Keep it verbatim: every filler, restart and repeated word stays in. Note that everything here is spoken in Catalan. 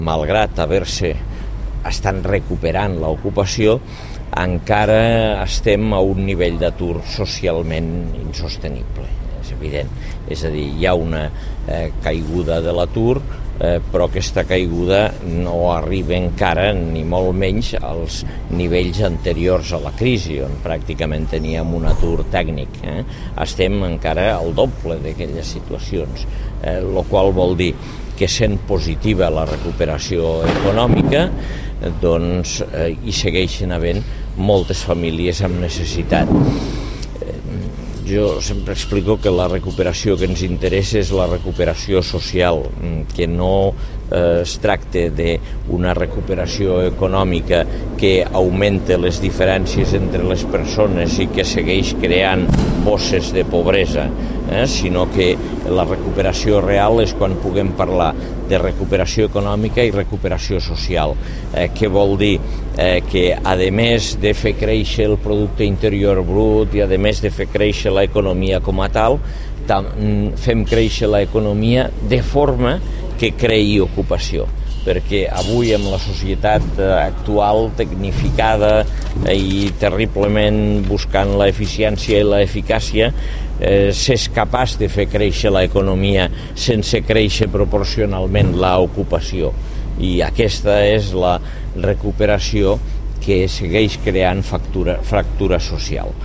Malgrat haver-se estan recuperant l'ocupació, encara estem a un nivell d'atur socialment insostenible, és evident. És a dir, hi ha una eh, caiguda de l'atur, eh, però aquesta caiguda no arriba encara, ni molt menys, als nivells anteriors a la crisi, on pràcticament teníem un atur tècnic. Eh? Estem encara al doble d'aquelles situacions, eh, el qual vol dir que sent positiva la recuperació econòmica, doncs eh, hi segueixen havent moltes famílies amb necessitat. Eh, jo sempre explico que la recuperació que ens interessa és la recuperació social, que no eh, es tracta d'una recuperació econòmica que augmente les diferències entre les persones i que segueix creant bosses de pobresa, eh, sinó que la recuperació real és quan puguem parlar de recuperació econòmica i recuperació social, eh, que vol dir eh, que a més de fer créixer el producte interior brut i a més de fer créixer l'economia com a tal, fem créixer l'economia de forma que creï ocupació, perquè avui amb la societat actual tecnificada i terriblement buscant l'eficiència i l'eficàcia, eh, s'és capaç de fer créixer l'economia sense créixer proporcionalment l'ocupació, i aquesta és la recuperació que segueix creant fractura, fractura social.